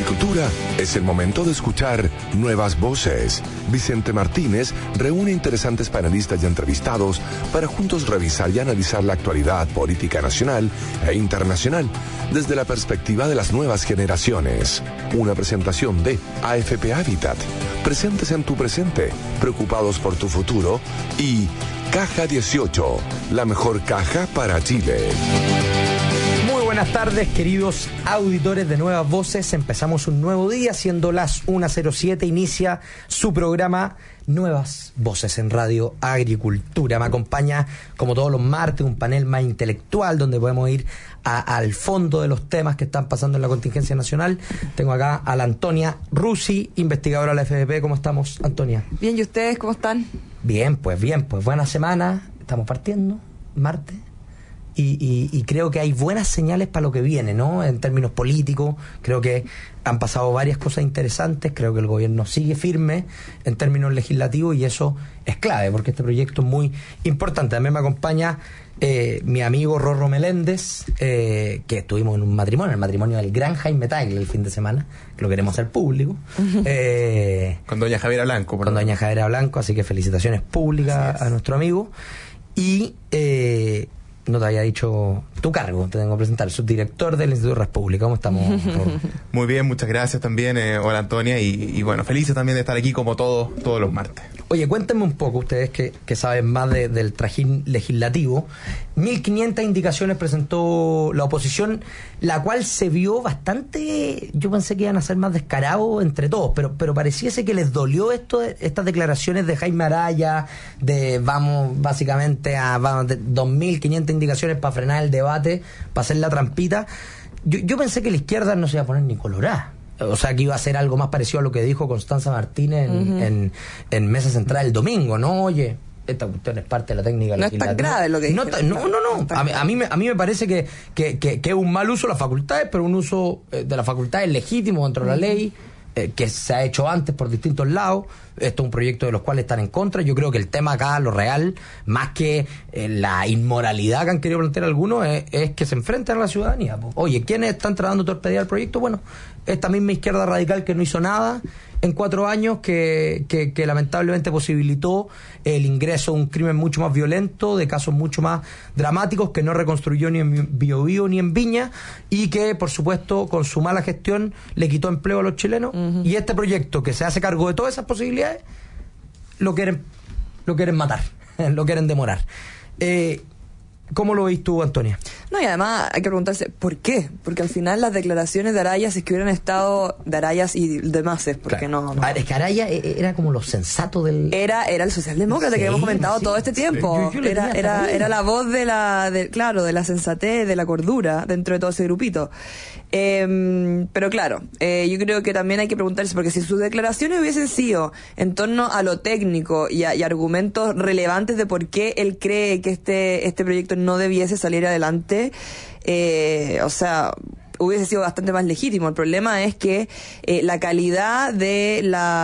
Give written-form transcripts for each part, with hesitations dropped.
Agricultura es el momento de escuchar nuevas voces. Vicente Martínez reúne interesantes panelistas y entrevistados para juntos revisar y analizar la actualidad política nacional e internacional desde la perspectiva de las nuevas generaciones. Una presentación de AFP Habitat. Presentes en tu presente, preocupados por tu futuro, y Caja 18, la mejor caja para Chile. Buenas tardes, queridos auditores de Nuevas Voces. Empezamos un nuevo día, siendo las 1:07, inicia su programa Nuevas Voces en Radio Agricultura. Me acompaña, como todos los martes, un panel más intelectual donde podemos ir al fondo de los temas que están pasando en la contingencia nacional. Tengo acá a la Antonia Rusi, investigadora de la FDP. ¿Cómo estamos, Antonia? Bien, ¿y ustedes cómo están? Bien, pues buena semana. Estamos partiendo, martes. Y creo que hay buenas señales para lo que viene, ¿no? En términos políticos, creo que han pasado varias cosas interesantes. Creo que el gobierno sigue firme en términos legislativos y eso es clave porque este proyecto es muy importante. También me acompaña mi amigo Rorro Meléndez, que estuvimos en un matrimonio, el matrimonio del gran Jaime Tagle el fin de semana, que lo queremos hacer público. Con doña Javiera Blanco. Con doña Javiera Blanco, así que felicitaciones públicas a nuestro amigo. Y no te había dicho tu cargo, te tengo que presentar, subdirector del Instituto Res Pública. ¿Cómo estamos? Muy bien, muchas gracias también. Hola, Antonia, y bueno, felices también de estar aquí como todos los martes. Oye, cuéntenme un poco, ustedes que saben más del trajín legislativo. 1.500 indicaciones presentó la oposición, la cual se vio bastante, yo pensé que iban a ser más descarados entre todos, pero pareciese que les dolió estas declaraciones de Jaime Araya, de básicamente a 2.500 indicaciones para frenar el debate, para hacer la trampita. Yo pensé que la izquierda no se iba a poner ni colorada. O sea, que iba a ser algo más parecido a lo que dijo Constanza Martínez en Mesa Central el domingo, ¿no? Oye, esta cuestión es parte de la técnica legislativa. No es tan grave lo que dijeron. No. A mí me parece que es un mal uso de las facultades, pero un uso de las facultades legítimo dentro de la ley, que se ha hecho antes por distintos lados. Esto es un proyecto de los cuales están en contra. Yo creo que el tema acá, lo real, más que la inmoralidad que han querido plantear algunos, es que se enfrenten a la ciudadanía. Oye, ¿quiénes están tratando de torpedear el proyecto? Bueno, esta misma izquierda radical que no hizo nada en 4 años, que lamentablemente posibilitó el ingreso de un crimen mucho más violento, de casos mucho más dramáticos, que no reconstruyó ni en Biobío ni en Viña, y que, por supuesto, con su mala gestión le quitó empleo a los chilenos. Y este proyecto, que se hace cargo de todas esas posibilidades, lo quieren matar, lo quieren demorar. ¿Cómo lo veis tú, Antonia? No, y además hay que preguntarse ¿por qué? Porque al final las declaraciones de Araya, si es que hubieran estado de Arayas y demás, porque claro. no. Es que Araya era como lo sensato del... Era el socialdemócrata, sí, que hemos comentado todo este tiempo. Yo era la voz de la sensatez, de la cordura dentro de todo ese grupito. Pero claro, yo creo que también hay que preguntarse, porque si sus declaraciones hubiesen sido en torno a lo técnico y argumentos relevantes de por qué él cree que este proyecto no debiese salir adelante, o sea, hubiese sido bastante más legítimo. El problema es que la calidad de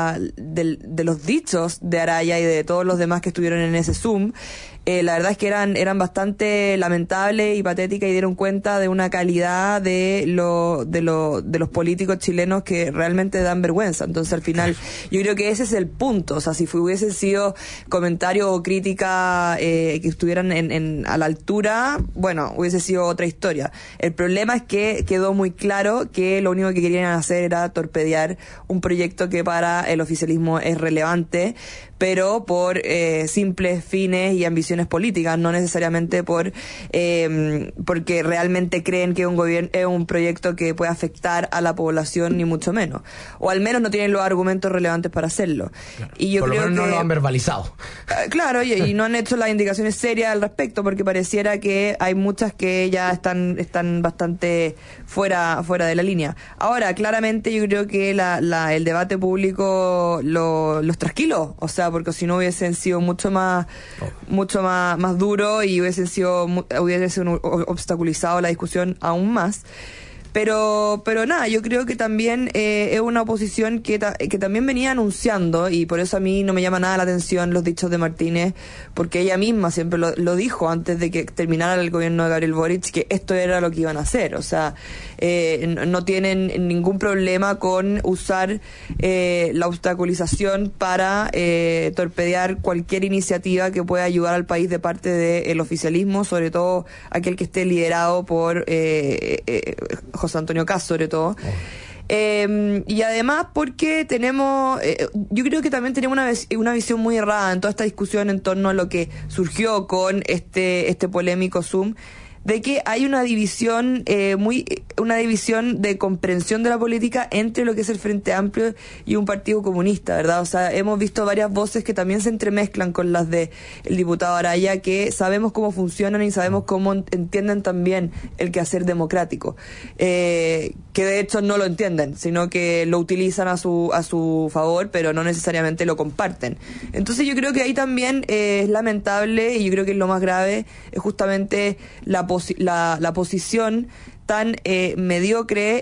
los dichos de Araya y de todos los demás que estuvieron en ese Zoom, la verdad es que eran bastante lamentables y patéticas, y dieron cuenta de una calidad de los políticos chilenos que realmente dan vergüenza. Entonces, al final, yo creo que ese es el punto. O sea, si hubiesen sido comentarios o crítica que estuvieran a la altura, bueno, hubiese sido otra historia. El problema es que quedó muy claro que lo único que querían hacer era torpedear un proyecto que para el oficialismo es relevante, pero por simples fines y ambiciones políticas, no necesariamente porque realmente creen que es un proyecto que puede afectar a la población, ni mucho menos, o al menos no tienen los argumentos relevantes para hacerlo. Claro. Y yo por creo lo menos que no lo han verbalizado. Claro, y no han hecho las indicaciones serias al respecto, porque pareciera que hay muchas que ya están bastante fuera de la línea. Ahora, claramente yo creo que el debate público los trasquiló, o sea, porque si no hubiesen sido mucho más duro y hubiesen obstaculizado la discusión aún más. Pero nada, yo creo que también es una oposición que también venía anunciando, y por eso a mí no me llama nada la atención los dichos de Martínez, porque ella misma siempre lo dijo antes de que terminara el gobierno de Gabriel Boric, que esto era lo que iban a hacer. O sea, no tienen ningún problema con usar la obstaculización para torpedear cualquier iniciativa que pueda ayudar al país de parte del oficialismo, sobre todo aquel que esté liderado por José Antonio Kast, sobre todo. Y además porque tenemos, yo creo que también tenemos una visión muy errada en toda esta discusión en torno a lo que surgió con este polémico Zoom, de que hay una división una división de comprensión de la política entre lo que es el Frente Amplio y un partido comunista, ¿verdad? O sea, hemos visto varias voces que también se entremezclan con las de el diputado Araya, que sabemos cómo funcionan y sabemos cómo entienden también el quehacer democrático, que de hecho no lo entienden, sino que lo utilizan a su favor, pero no necesariamente lo comparten. Entonces yo creo que ahí también es lamentable, y yo creo que lo más grave es justamente la posición tan mediocre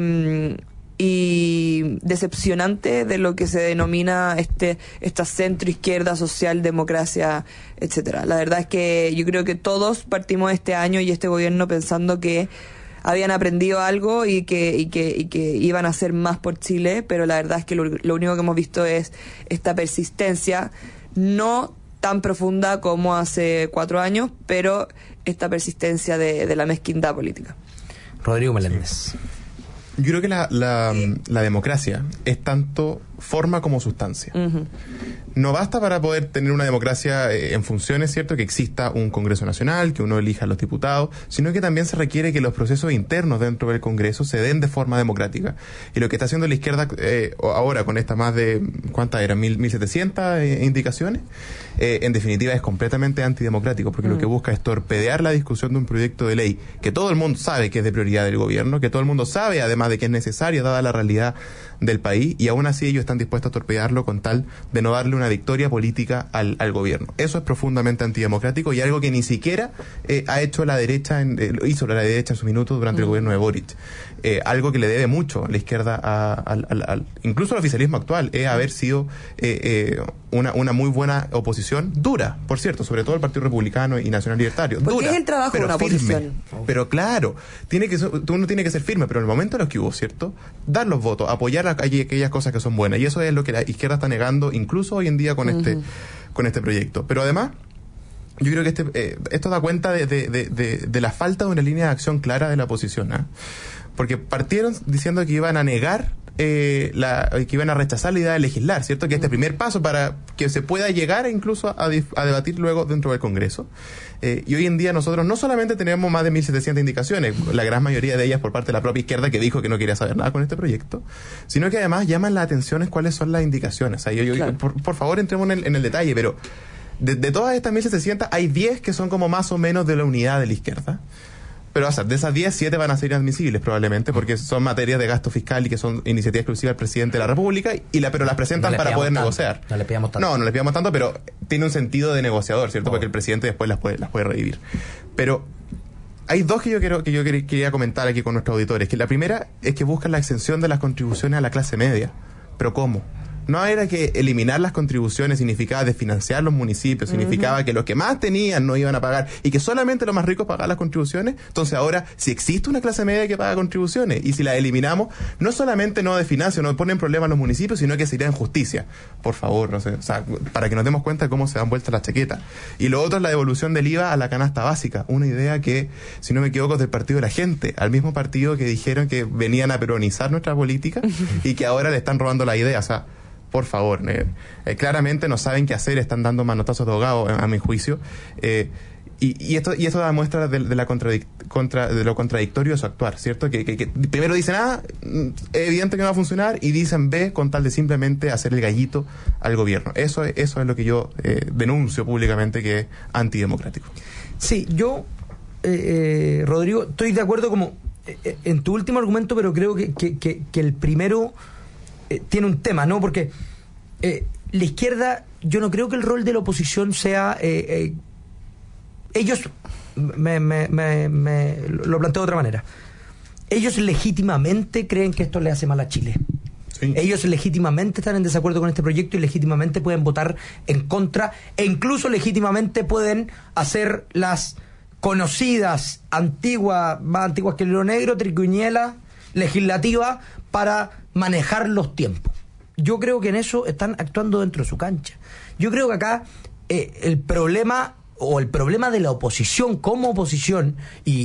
y decepcionante de lo que se denomina esta centro-izquierda, socialdemocracia, etcétera. La verdad es que yo creo que todos partimos este año y este gobierno pensando que habían aprendido algo y que iban a hacer más por Chile, pero la verdad es que lo único que hemos visto es esta persistencia, no tan profunda como hace 4 años, pero esta persistencia de la mezquindad política. Rodrigo Meléndez. Yo creo que la democracia es tanto forma como sustancia. Uh-huh. No basta para poder tener una democracia en funciones, ¿cierto?, que exista un Congreso Nacional, que uno elija a los diputados, sino que también se requiere que los procesos internos dentro del Congreso se den de forma democrática. Y lo que está haciendo la izquierda ahora con estas más de, ¿cuántas eran? 1.700 indicaciones, en definitiva es completamente antidemocrático, porque lo que busca es torpedear la discusión de un proyecto de ley que todo el mundo sabe que es de prioridad del gobierno, que todo el mundo sabe además de que es necesario dada la realidad del país, y aún así ellos están dispuestos a torpedearlo con tal de no darle una victoria política al gobierno. Eso es profundamente antidemocrático y algo que ni siquiera ha hecho la derecha, hizo la derecha en su minuto durante el gobierno de Boric. Algo que le debe mucho la izquierda incluso al oficialismo actual, es haber sido una muy buena oposición, dura, por cierto, sobre todo el Partido Republicano y Nacional Libertario. Porque dura, es el trabajo de una oposición. Pero claro, uno tiene que ser firme, pero en el momento en los que hubo, ¿cierto?, dar los votos, apoyar aquellas cosas que son buenas, y eso es lo que la izquierda está negando, incluso hoy en día con este proyecto. Pero además, yo creo que esto da cuenta de la falta de una línea de acción clara de la oposición, ¿eh? Porque partieron diciendo que iban a negar, que iban a rechazar la idea de legislar, ¿cierto? Que este primer paso para que se pueda llegar incluso a debatir luego dentro del Congreso. Y hoy en día nosotros no solamente tenemos más de 1.700 indicaciones, la gran mayoría de ellas por parte de la propia izquierda, que dijo que no quería saber nada con este proyecto, sino que además llaman la atención cuáles son las indicaciones. O sea, claro. por favor, entremos en el detalle, pero de todas estas 1.700 hay 10 que son como más o menos de la unidad de la izquierda. Pero, o sea, de esas 10, 7 van a ser inadmisibles probablemente, porque son materias de gasto fiscal y que son iniciativa exclusiva del presidente de la República, pero las presentan para poder negociar. No le pidamos tanto. No le pidamos tanto, pero tiene un sentido de negociador, ¿cierto? Porque el presidente después las puede revivir. Pero hay 2 que yo quería comentar aquí con nuestros auditores. Que la primera es que buscan la exención de las contribuciones a la clase media. ¿Pero cómo? No era que eliminar las contribuciones significaba desfinanciar los municipios, significaba que los que más tenían no iban a pagar y que solamente los más ricos pagaban las contribuciones. Entonces ahora, si existe una clase media que paga contribuciones y si la eliminamos, no solamente no desfinancia, no pone en problemas a los municipios, sino que sería injusticia. Por favor, no sé, o sea, para que nos demos cuenta de cómo se dan vueltas las chaquetas. Y lo otro es la devolución del IVA a la canasta básica, una idea que, si no me equivoco, es del Partido de la Gente, al mismo partido que dijeron que venían a peronizar nuestra política y que ahora le están robando la idea. O sea, por favor, claramente no saben qué hacer, están dando manotazos de ahogado, a mi juicio, y esto da muestra de lo contradictorio de su actuar, ¿cierto? Que primero dicen A, es evidente que no va a funcionar, y dicen B con tal de simplemente hacer el gallito al gobierno. Eso es lo que yo denuncio públicamente, que es antidemocrático. Sí, yo, Rodrigo, estoy de acuerdo como en tu último argumento, pero creo que el primero tiene un tema, ¿no? Porque la izquierda, yo no creo que el rol de la oposición sea ellos lo planteo de otra manera. ellos legítimamente creen que esto le hace mal a Chile. Sí. Ellos legítimamente están en desacuerdo con este proyecto y legítimamente pueden votar en contra e incluso legítimamente pueden hacer las conocidas, más antiguas que el hilo negro, triquiñuela legislativa para manejar los tiempos. Yo creo que en eso están actuando dentro de su cancha. Yo creo que acá el problema de la oposición como oposición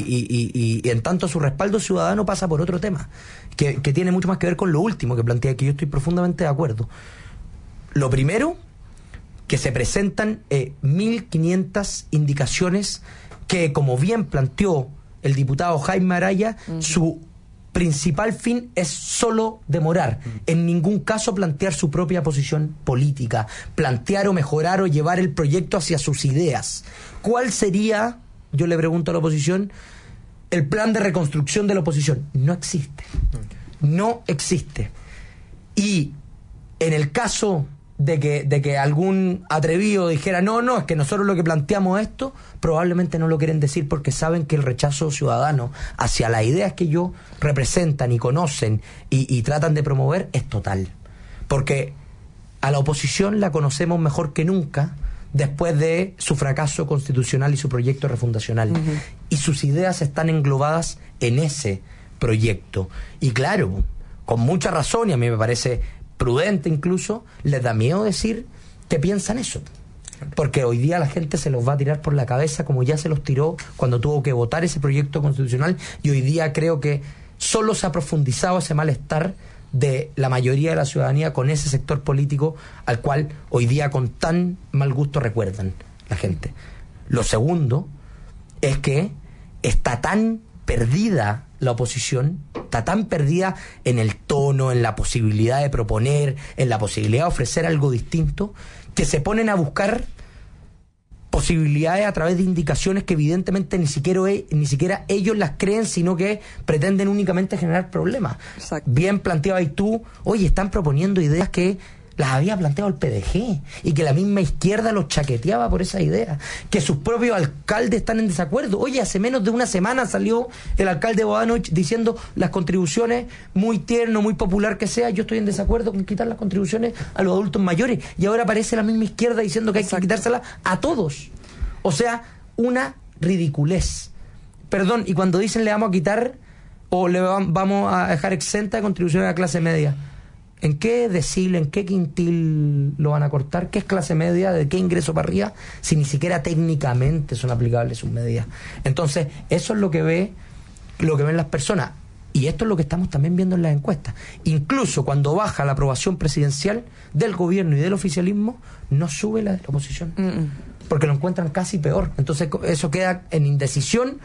y en tanto su respaldo ciudadano pasa por otro tema que tiene mucho más que ver con lo último que plantea, que yo estoy profundamente de acuerdo. Lo primero, que se presentan 1.500 indicaciones que, como bien planteó el diputado Jaime Araya, su principal fin es solo demorar, en ningún caso plantear su propia posición política, plantear o mejorar o llevar el proyecto hacia sus ideas. ¿Cuál sería, yo le pregunto a la oposición, el plan de reconstrucción de la oposición? No existe. No existe. Y en el caso de que algún atrevido dijera no, es que nosotros lo que planteamos esto, probablemente no lo quieren decir porque saben que el rechazo ciudadano hacia las ideas que ellos representan y conocen y tratan de promover es total. Porque a la oposición la conocemos mejor que nunca después de su fracaso constitucional y su proyecto refundacional. Y sus ideas están englobadas en ese proyecto. Y claro, con mucha razón, y a mí me parece prudente incluso, les da miedo decir que piensan eso, porque hoy día la gente se los va a tirar por la cabeza como ya se los tiró cuando tuvo que votar ese proyecto constitucional, y hoy día creo que solo se ha profundizado ese malestar de la mayoría de la ciudadanía con ese sector político al cual hoy día con tan mal gusto recuerdan la gente. Lo segundo es que está tan perdida la oposición, está tan perdida en el tono, en la posibilidad de proponer, en la posibilidad de ofrecer algo distinto, que se ponen a buscar posibilidades a través de indicaciones que evidentemente ni siquiera ellos las creen, sino que pretenden únicamente generar problemas. Exacto. Bien planteabas tú, oye, están proponiendo ideas que las había planteado el PDG y que la misma izquierda los chaqueteaba por esa idea, que sus propios alcaldes están en desacuerdo. Oye, hace menos de una semana salió el alcalde Bodanovich diciendo las contribuciones, muy tierno, muy popular que sea, yo estoy en desacuerdo con quitar las contribuciones a los adultos mayores, y ahora aparece la misma izquierda diciendo que hay que quitárselas a todos. O sea, una ridiculez. Perdón, y cuando dicen le vamos a quitar o le vamos a dejar exenta de contribuciones a la clase media, ¿en qué decile, en qué quintil lo van a cortar? ¿Qué es clase media? ¿De qué ingreso para arriba? Si ni siquiera técnicamente son aplicables sus medidas. Entonces, eso es lo que ven las personas. Y esto es lo que estamos también viendo en las encuestas. Incluso cuando baja la aprobación presidencial del gobierno y del oficialismo, no sube la de la oposición. Porque lo encuentran casi peor. Entonces, eso queda en indecisión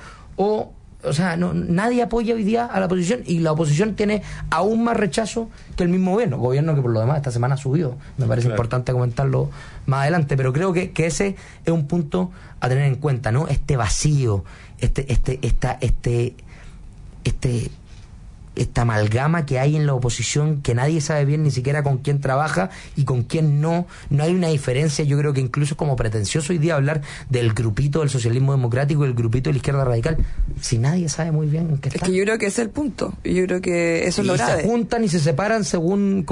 o sea, nadie apoya hoy día a la oposición, y la oposición tiene aún más rechazo que el mismo gobierno que por lo demás esta semana ha subido. Me parece importante comentarlo más adelante, pero creo que ese es un punto a tener en cuenta, ¿no? Este vacío, esta amalgama que hay en la oposición, que nadie sabe bien ni siquiera con quién trabaja y con quién no hay una diferencia. Yo creo que incluso es como pretencioso hoy día hablar del grupito del socialismo democrático y el grupito de la izquierda radical, si nadie sabe muy bien en qué está. Es que yo creo que ese es el punto, yo creo que eso es lo grave. Se juntan y se separan según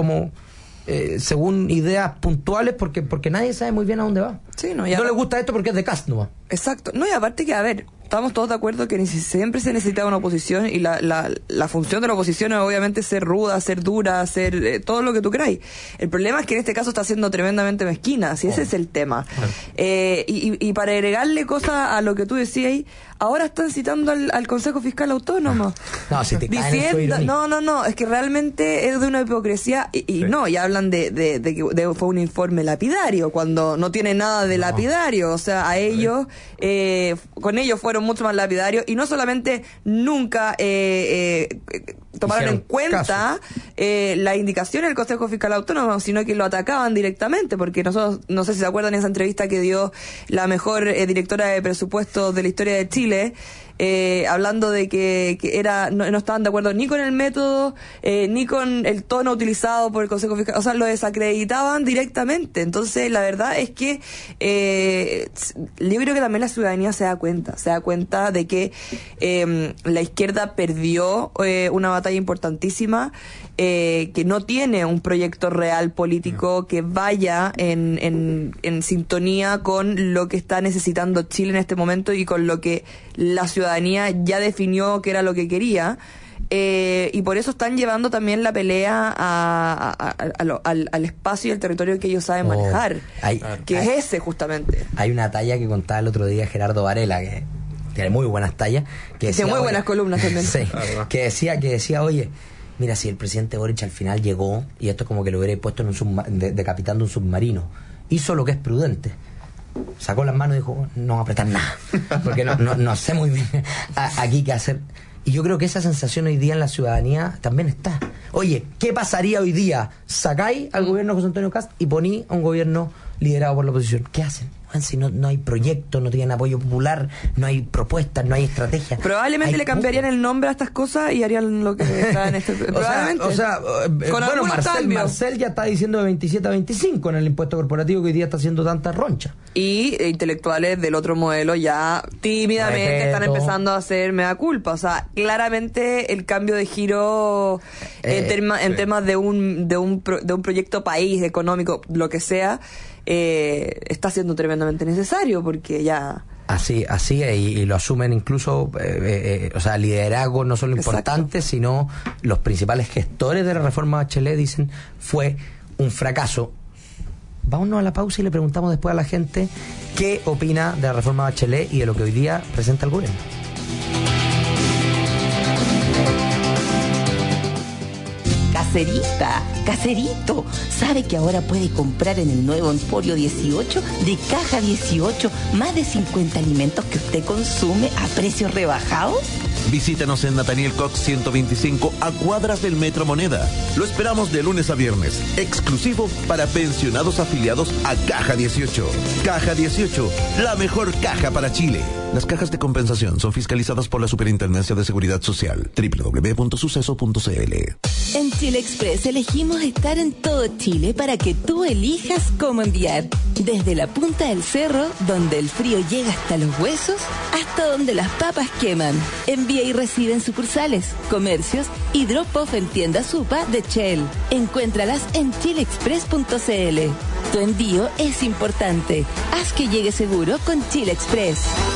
ideas puntuales, porque nadie sabe muy bien a dónde va. Sí, no les gusta esto porque es de Kast, ¿no? Exacto. No, y aparte que, a ver, estamos todos de acuerdo que siempre se necesita una oposición, y la función de la oposición es obviamente ser ruda, ser dura, ser todo lo que tú queráis. El problema es que en este caso está siendo tremendamente mezquina, si ese es el tema. Y para agregarle cosas a lo que tú decías, ahora están citando al Consejo Fiscal Autónomo. No, si te diciendo, no, es que realmente es de una hipocresía, y hablan de que fue un informe lapidario, cuando no tiene nada de lapidario. O sea, a ellos, con ellos fueron mucho más lapidarios, y no solamente nunca tomaron en cuenta la indicación del Consejo Fiscal Autónomo, sino que lo atacaban directamente, porque nosotros, no sé si se acuerdan esa entrevista que dio la mejor directora de presupuestos de la historia de Chile, hablando de que no estaban de acuerdo ni con el método, ni con el tono utilizado por el Consejo Fiscal, o sea, lo desacreditaban directamente. Entonces, la verdad es que yo creo que también la ciudadanía se da cuenta de que la izquierda perdió una batalla importantísima, que no tiene un proyecto real político que vaya en sintonía con lo que está necesitando Chile en este momento y con lo que la ciudadanía ya definió que era lo que quería. Y por eso están llevando también la pelea al espacio y al territorio que ellos saben manejar, que es ese justamente. Hay una talla que contaba el otro día Gerardo Varela, que tiene muy buenas tallas, que decía, muy buenas columnas también. Sí, que decía, oye, mira, si el presidente Boric al final llegó, y esto es como que lo hubiera puesto decapitando un submarino, hizo lo que es prudente, sacó las manos y dijo, no va a apretar nada, porque no sé muy bien aquí qué hacer. Y yo creo que esa sensación hoy día en la ciudadanía también está. Oye, ¿qué pasaría hoy día? Sacáis al gobierno José Antonio Kast y poní a un gobierno liderado por la oposición. ¿Qué hacen? Si no hay proyecto, no tienen apoyo popular, no hay propuestas, no hay estrategia. Probablemente le cambiarían el nombre a estas cosas y harían lo que está en este... Probablemente. Bueno, Marcel ya está diciendo de 27 a 25 en el impuesto corporativo, que hoy día está haciendo tanta roncha. Y intelectuales del otro modelo ya tímidamente están empezando a hacer mea culpa. O sea, claramente el cambio de giro en temas de un proyecto país, económico, lo que sea, está siendo tremendamente necesario, porque ya... Así es, y lo asumen incluso, o sea, liderazgos no solo importantes, sino los principales gestores de la reforma Bachelet dicen fue un fracaso. Vámonos a la pausa y le preguntamos después a la gente qué opina de la reforma Bachelet y de lo que hoy día presenta el gobierno. Caserito, ¿sabe que ahora puede comprar en el nuevo Emporio 18 de Caja 18 más de 50 alimentos que usted consume a precios rebajados? Visítanos en Nathaniel Cox 125 a cuadras del Metro Moneda. Lo esperamos de lunes a viernes, exclusivo para pensionados afiliados a Caja 18. Caja 18, la mejor caja para Chile. Las cajas de compensación son fiscalizadas por la Superintendencia de Seguridad Social. www.suceso.cl. En Chile Express elegimos estar en todo Chile para que tú elijas cómo enviar. Desde la punta del cerro, donde el frío llega hasta los huesos, hasta donde las papas queman. Envía y recibe en sucursales, comercios y drop-off en tiendas Supa de Shell. Encuéntralas en chileexpress.cl. Tu envío es importante. Haz que llegue seguro con Chile Express.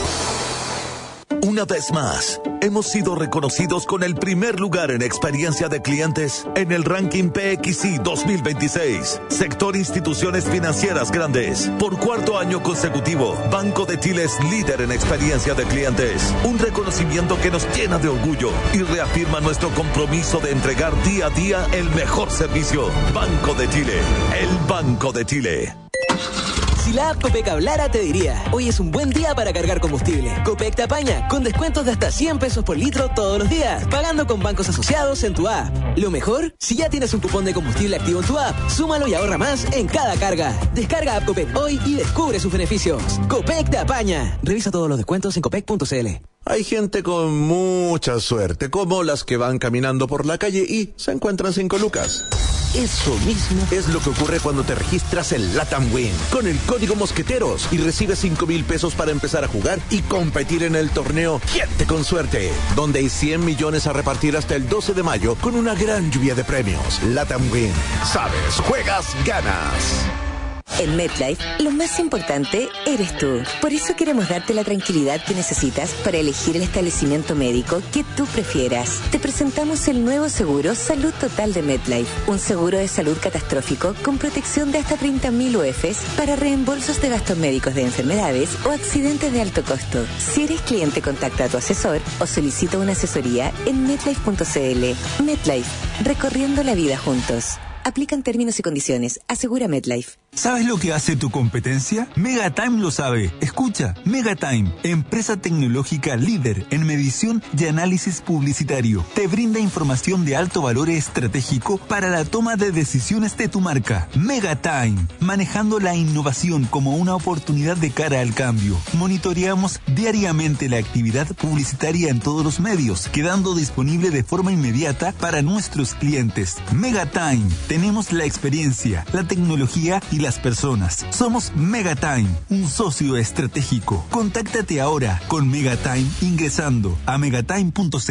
Una vez más, hemos sido reconocidos con el primer lugar en experiencia de clientes en el ranking PXI 2026. Sector Instituciones Financieras Grandes. Por cuarto año consecutivo, Banco de Chile es líder en experiencia de clientes. Un reconocimiento que nos llena de orgullo y reafirma nuestro compromiso de entregar día a día el mejor servicio. Banco de Chile, el Banco de Chile. Si la app Copec hablara, te diría, hoy es un buen día para cargar combustible. Copec te apaña, con descuentos de hasta 100 pesos por litro todos los días, pagando con bancos asociados en tu app. Lo mejor, si ya tienes un cupón de combustible activo en tu app, súmalo y ahorra más en cada carga. Descarga app Copec hoy y descubre sus beneficios. Copec te apaña. Revisa todos los descuentos en copec.cl. Hay gente con mucha suerte, como las que van caminando por la calle y se encuentran 5 lucas. Eso mismo es lo que ocurre cuando te registras en LATAM Win con el código Mosqueteros y recibes 5,000 pesos para empezar a jugar y competir en el torneo Gente con Suerte, donde hay 100 millones a repartir hasta el 12 de mayo con una gran lluvia de premios. LATAM Win. Sabes, juegas, ganas. En MetLife, lo más importante eres tú. Por eso queremos darte la tranquilidad que necesitas para elegir el establecimiento médico que tú prefieras. Te presentamos el nuevo seguro Salud Total de MetLife, un seguro de salud catastrófico con protección de hasta 30.000 UFs para reembolsos de gastos médicos de enfermedades o accidentes de alto costo. Si eres cliente, contacta a tu asesor o solicita una asesoría en MetLife.cl. MetLife, recorriendo la vida juntos. Aplican términos y condiciones. Asegura MetLife. ¿Sabes lo que hace tu competencia? Megatime lo sabe. Escucha, Megatime, empresa tecnológica líder en medición y análisis publicitario, te brinda información de alto valor estratégico para la toma de decisiones de tu marca. Megatime, manejando la innovación como una oportunidad de cara al cambio. Monitoreamos diariamente la actividad publicitaria en todos los medios, quedando disponible de forma inmediata para nuestros clientes. Megatime, tenemos la experiencia, la tecnología y las personas. Somos Megatime, un socio estratégico. Contáctate ahora con Megatime ingresando a megatime.cl.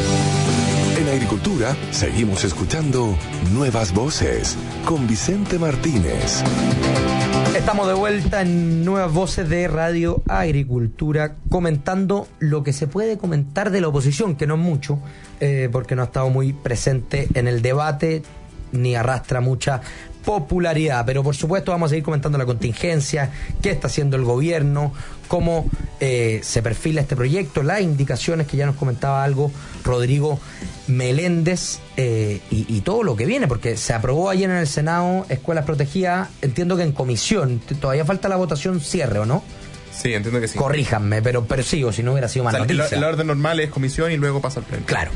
En Agricultura seguimos escuchando Nuevas Voces con Vicente Martínez. Estamos de vuelta en Nuevas Voces de Radio Agricultura, comentando lo que se puede comentar de la oposición, que no es mucho, porque no ha estado muy presente en el debate ni arrastra mucha popularidad, pero por supuesto vamos a seguir comentando la contingencia, qué está haciendo el gobierno, cómo se perfila este proyecto, las indicaciones que ya nos comentaba algo Rodrigo Meléndez, y todo lo que viene, porque se aprobó ayer en el Senado Escuelas Protegidas, entiendo que en comisión, todavía falta la votación cierre, ¿o no? Sí, entiendo que sí. Corríjanme, pero sí, o si no hubiera sido más noticia. El orden normal es comisión y luego pasa al pleno. Claro.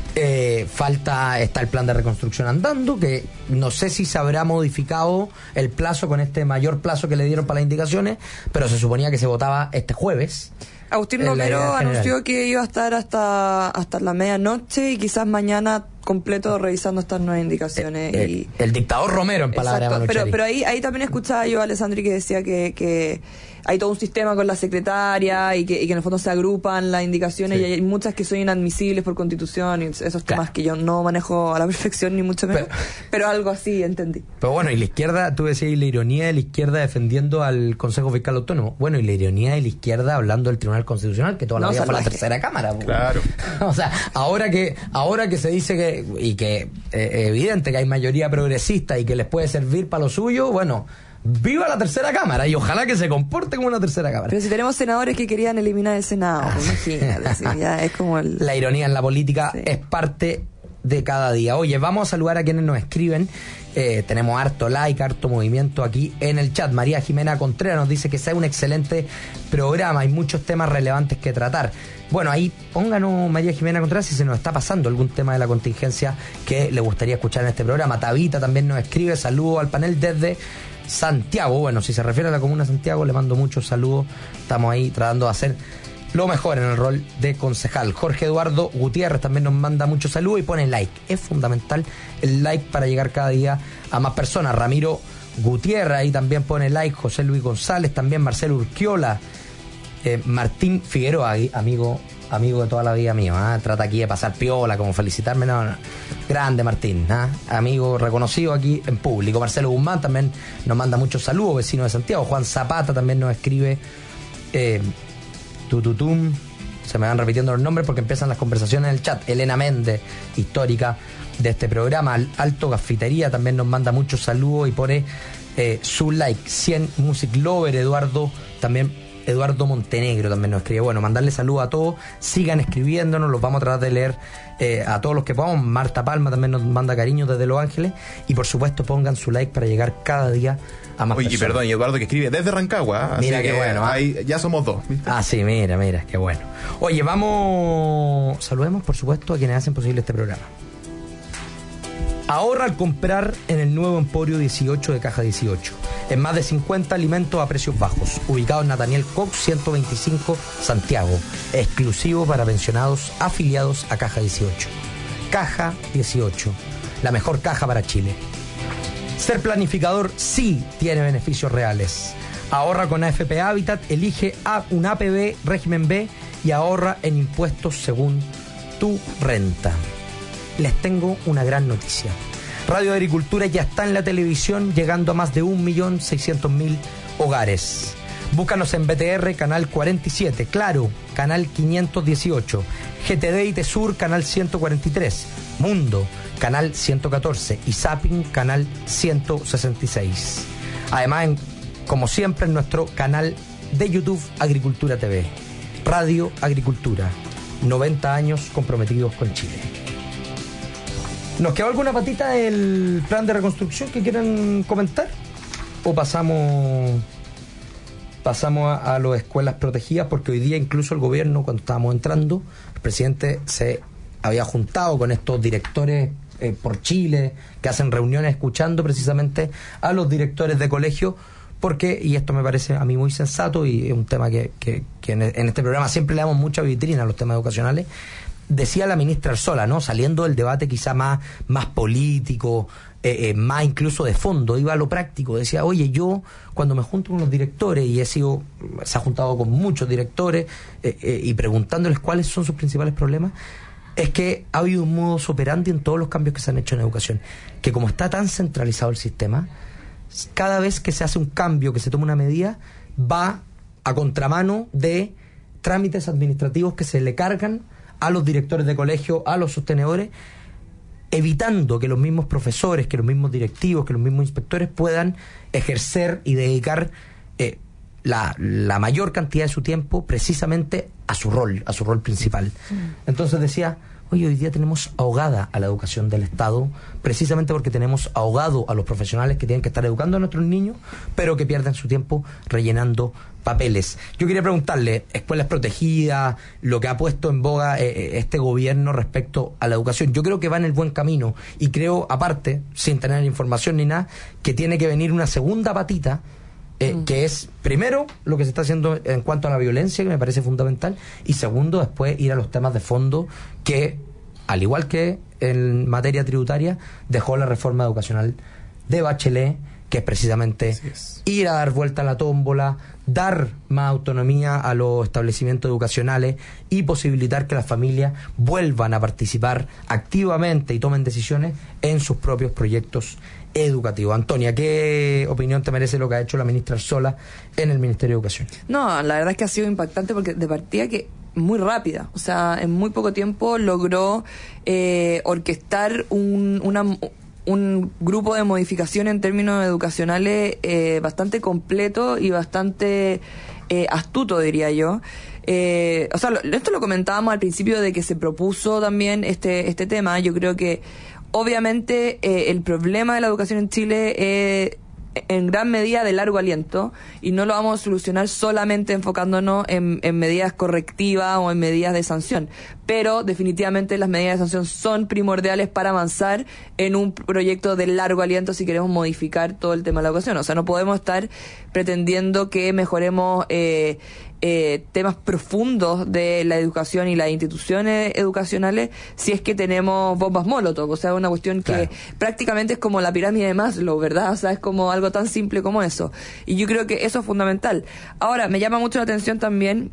Está el plan de reconstrucción andando, que no sé si se habrá modificado el plazo con este mayor plazo que le dieron para las indicaciones, pero se suponía que se votaba este jueves. Agustín Romero anunció que iba a estar hasta la medianoche y quizás mañana completo revisando estas nuevas indicaciones. El dictador Romero, en palabras de Manucheri. Pero ahí también escuchaba yo a Alessandri que decía que hay todo un sistema con la secretaria y que en el fondo se agrupan las indicaciones, sí, y hay muchas que son inadmisibles por constitución y esos temas que yo no manejo a la perfección ni mucho menos, pero algo así entendí. Pero bueno, y la izquierda, tú decías, la ironía de la izquierda defendiendo al Consejo Fiscal Autónomo. Bueno, y la ironía de la izquierda hablando del Tribunal Constitucional, que toda la vida fue la tercera cámara. Claro. O sea, ahora que se dice que es evidente que hay mayoría progresista y que les puede servir para lo suyo, bueno, ¡viva la tercera cámara! Y ojalá que se comporte como una tercera cámara. Pero si tenemos senadores que querían eliminar el Senado, imagínate, ya es como la ironía en la política es parte de cada día. Oye, vamos a saludar a quienes nos escriben. Tenemos harto like, harto movimiento aquí en el chat. María Jimena Contreras nos dice que sea un excelente programa, hay muchos temas relevantes que tratar. Bueno, ahí pónganos, María Jimena Contreras, si se nos está pasando algún tema de la contingencia que le gustaría escuchar en este programa. Tabita también nos escribe, saludos al panel desde Santiago. Bueno, si se refiere a la comuna de Santiago, le mando muchos saludos. Estamos ahí tratando de hacer lo mejor en el rol de concejal. Jorge Eduardo Gutiérrez también nos manda muchos saludos y pone like. Es fundamental el like para llegar cada día a más personas. Ramiro Gutiérrez ahí también pone like. José Luis González, también Marcelo Urquiola, Martín Figueroa, amigo de toda la vida mío, trata aquí de pasar piola, como felicitarme, no. Grande Martín, amigo reconocido aquí en público. Marcelo Guzmán también nos manda muchos saludos, vecino de Santiago. Juan Zapata también nos escribe, se me van repitiendo los nombres porque empiezan las conversaciones en el chat. Elena Méndez, histórica de este programa. Alto Gafitería también nos manda muchos saludos y pone su like. 100 Music Lover, Eduardo Montenegro también nos escribe. Bueno, mandarle saludos a todos, sigan escribiéndonos, los vamos a tratar de leer a todos los que podamos. Marta Palma también nos manda cariños desde Los Ángeles y por supuesto pongan su like para llegar cada día a más personas. Oye, perdón, y Eduardo que escribe desde Rancagua, mira qué bueno, ahí ya somos dos, ¿viste? Sí, mira, qué bueno. Oye, saludemos por supuesto a quienes hacen posible este programa. Ahorra al comprar en el nuevo Emporio 18 de Caja 18. En más de 50 alimentos a precios bajos. Ubicado en Nathaniel Cox 125 Santiago. Exclusivo para pensionados afiliados a Caja 18. Caja 18. La mejor caja para Chile. Ser planificador sí tiene beneficios reales. Ahorra con AFP Habitat, elige un APB régimen B y ahorra en impuestos según tu renta. Les tengo una gran noticia. Radio Agricultura ya está en la televisión, llegando a más de 1.600.000 hogares. Búscanos en BTR, canal 47, Claro, canal 518, GTD y Tesur, canal 143, Mundo, canal 114 y Zapping, canal 166. Además, como siempre, en nuestro canal de YouTube, Agricultura TV. Radio Agricultura, 90 años comprometidos con Chile. ¿Nos quedó alguna patita del plan de reconstrucción que quieran comentar? o pasamos a las escuelas protegidas? Porque hoy día incluso el gobierno, cuando estábamos entrando, el presidente se había juntado con estos directores por Chile, que hacen reuniones escuchando precisamente a los directores de colegio, porque, y esto me parece a mí muy sensato, y es un tema que en este programa siempre le damos mucha vitrina a los temas educacionales. Decía la ministra Arzola, ¿no? Saliendo del debate quizá más político, más incluso de fondo, iba a lo práctico. Decía, oye, yo cuando me junto con los directores, y se ha juntado con muchos directores, y preguntándoles cuáles son sus principales problemas, es que ha habido un modus operandi en todos los cambios que se han hecho en educación, que como está tan centralizado el sistema, cada vez que se hace un cambio, que se toma una medida, va a contramano de trámites administrativos que se le cargan a los directores de colegio, a los sostenedores, evitando que los mismos profesores, que los mismos directivos, que los mismos inspectores puedan ejercer y dedicar la mayor cantidad de su tiempo precisamente a su rol principal. Entonces decía, oye, hoy día tenemos ahogada a la educación del Estado, precisamente porque tenemos ahogado a los profesionales que tienen que estar educando a nuestros niños, pero que pierden su tiempo rellenando papeles. Yo quería preguntarle, escuelas protegidas, lo que ha puesto en boga este gobierno respecto a la educación. Yo creo que va en el buen camino, y creo, aparte, sin tener información ni nada, que tiene que venir una segunda patita, que es, primero, lo que se está haciendo en cuanto a la violencia, que me parece fundamental, y segundo, después ir a los temas de fondo que, al igual que en materia tributaria, dejó la reforma educacional de Bachelet, que es precisamente ir a dar vuelta a la tómbola, dar más autonomía a los establecimientos educacionales y posibilitar que las familias vuelvan a participar activamente y tomen decisiones en sus propios proyectos educativo. Antonia, ¿qué opinión te merece lo que ha hecho la ministra Arzola en el Ministerio de Educación? No, la verdad es que ha sido impactante, porque de partida que muy rápida, o sea, en muy poco tiempo logró orquestar un grupo de modificación en términos educacionales bastante completo y bastante astuto, diría yo. O sea, esto lo comentábamos al principio de que se propuso también este tema. Yo creo que obviamente el problema de la educación en Chile es en gran medida de largo aliento, y no lo vamos a solucionar solamente enfocándonos en medidas correctivas o en medidas de sanción, pero definitivamente las medidas de sanción son primordiales para avanzar en un proyecto de largo aliento si queremos modificar todo el tema de la educación. O sea, no podemos estar pretendiendo que mejoremos temas profundos de la educación y las instituciones educacionales si es que tenemos bombas Molotov. O sea, una cuestión que prácticamente es como la pirámide de Maslow, ¿verdad? O sea, es como algo tan simple como eso. Y yo creo que eso es fundamental. Ahora, me llama mucho la atención también